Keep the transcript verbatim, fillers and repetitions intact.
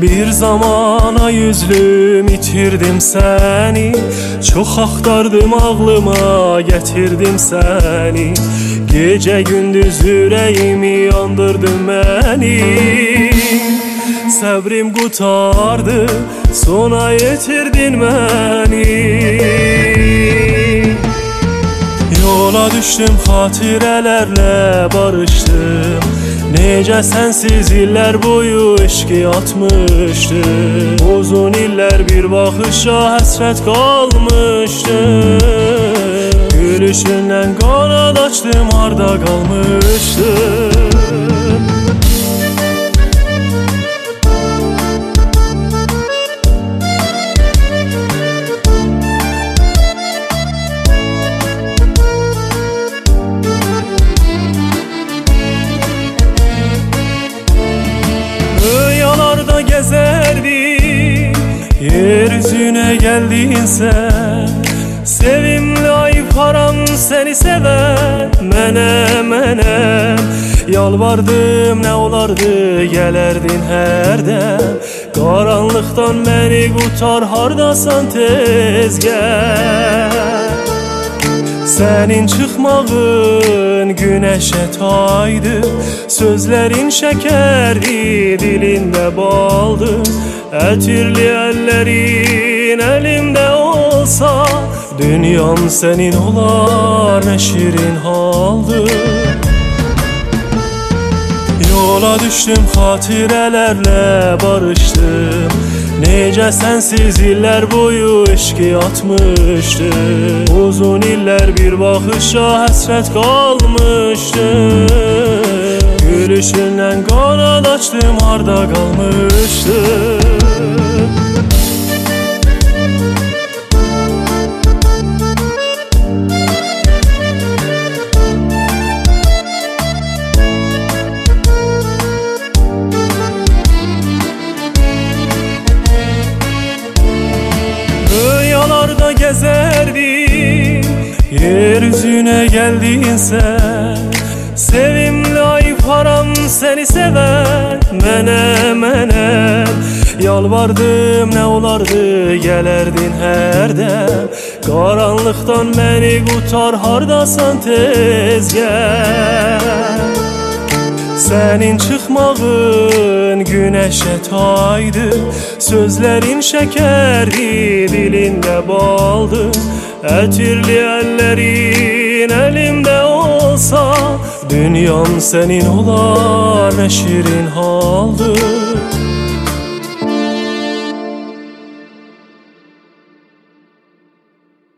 Bir zamana yüzlüm itirdim seni, çok axtardım ağlıma getirdim seni. Gece gündüz yüreğimi yandırdın beni. Səbrim qutardı, sona yetirdin beni. Yola düştüm, xatirələrlə barışdım. Necə sənsiz illər boyu eşqi atmışdım. Uzun illər bir baxışa həsrət qalmışdım. Gülüşündən qanad açdım, harda qalmışdım. Rüyalarda gezerdim, yeryüzüne geldin sen. Sevimli ayfaram seni sever, menem menem. Yalvardım ne olardı gelerdin her dem. Karanlıktan beni kurtar, hardasan tez gel. Senin çıkmağın güneşe taydı, sözlerin şekerdi, dilinde baldı. Etirli ellerin elimde olsa, dünyam senin olar, ne şirin haldı. Yola düştüm, xatirələrlə barışdım. Necə sənsiz illər boyu eşqi atmışdım. Uzun illər bir baxışa həsrət qalmışdım. Gülüşündən qanad açdım, harda qalmışdım. Rüyalarda gezerdim, yeryüzüne geldin sen. Sevimli ayfaram seni sever, menem menem. Yalvardım ne olardı gelerdin her dem. Karanlıktan beni kurtar, hardasan tez gel. Senin çıkmağın güneşe taydı, sözlerin şekerdi, dilinde baldı. Etirli ellerin elimde olsa, dünyam senin olar, ne şirin haldı.